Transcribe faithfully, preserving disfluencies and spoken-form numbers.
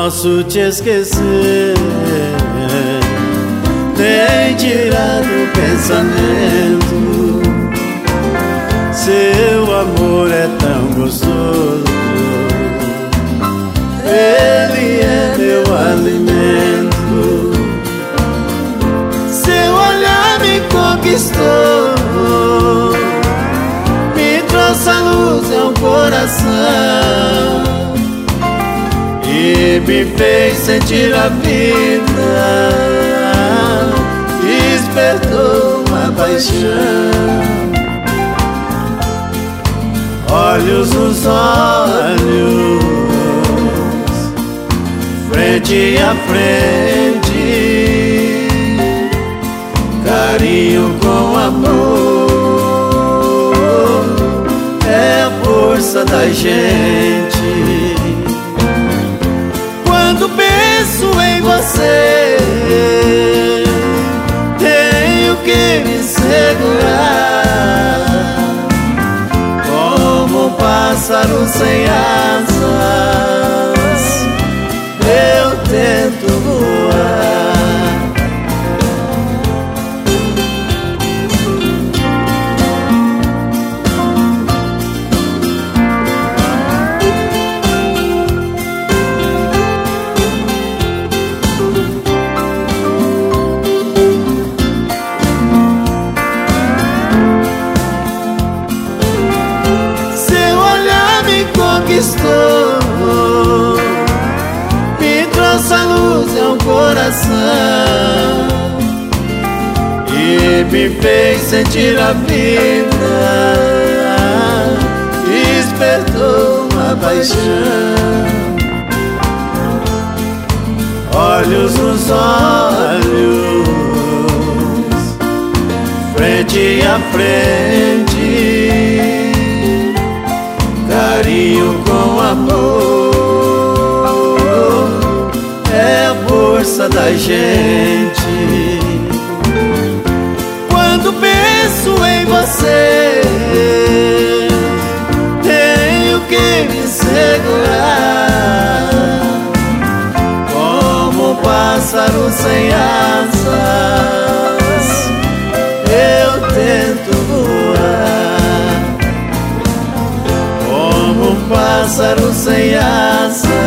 posso te esquecer, tem tirado o pensamento. Seu amor é tão gostoso, ele é meu alimento. Seu olhar me conquistou, me trouxe a luz ao coração e me fez sentir a vida, despertou uma paixão. Olhos nos olhos, frente a frente, carinho com amor, é a força da gente. Quando penso em você, tenho que me segurar, como um pássaro sem asas, eu tento voar. Conquistou, me trouxe a luz ao coração e me fez sentir a vida, despertou uma paixão. Olhos nos olhos, frente a frente, carinho com amor, é a força da gente. Quando penso em você, tenho que me segurar, como um pássaro sem asas, eu tento voar, como um pássaro sem asas.